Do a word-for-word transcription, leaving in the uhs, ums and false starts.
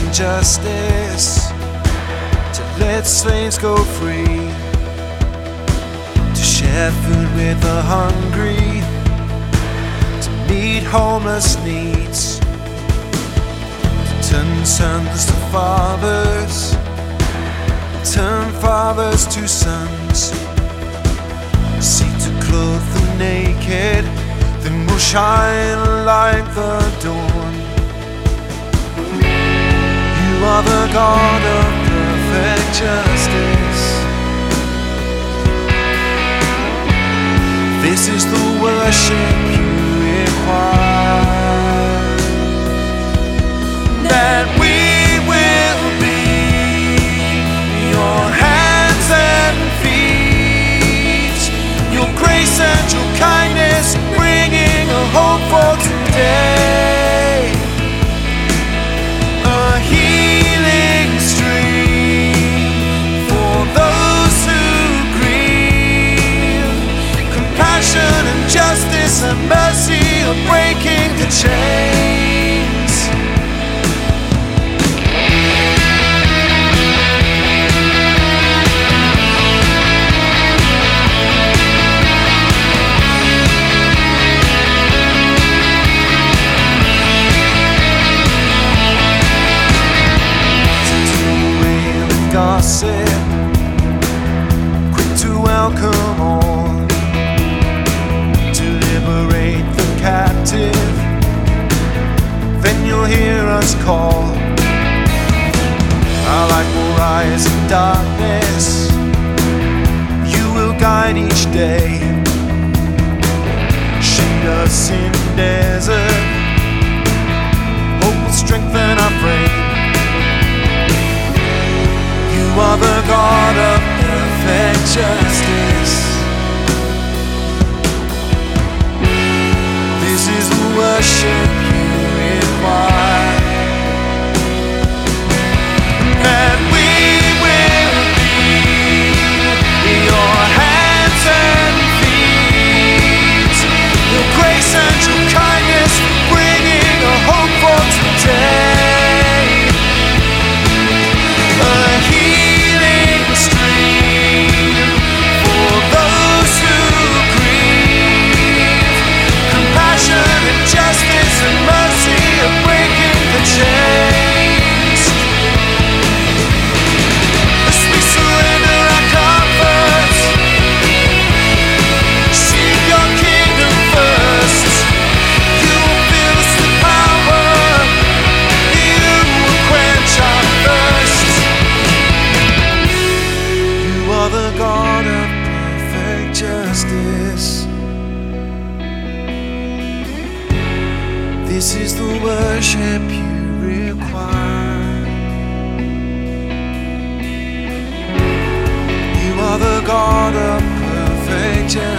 and justice, to let slaves go free, to share food with the hungry, to meet homeless needs, to turn sons to fathers, turn fathers to sons. Seek to clothe the naked, then we'll shine like the dawn. You are the God of perfect justice. This is the worship you require, that we will be your hands and feet, your grace and your kindness, bringing a hope for today, a healing stream for those who grieve. Compassion and justice and mercy are breaking the chains. Gossip, quick to welcome all, to liberate the captive, then you'll hear us call. Our light will rise in darkness, you will guide each day, shade us in desert, hope will strengthen our frame. You are the God of perfect justice. This is the worship you require, that we will be your hands and feet, your grace and your kindness, bringing a hope for today. Justice and mercy are breaking the chains. As we surrender our comforts, seek your kingdom first. You will fill us with power, you will quench our thirst. You are the God of perfect justice. This is the worship you require. You are the God of perfect justice.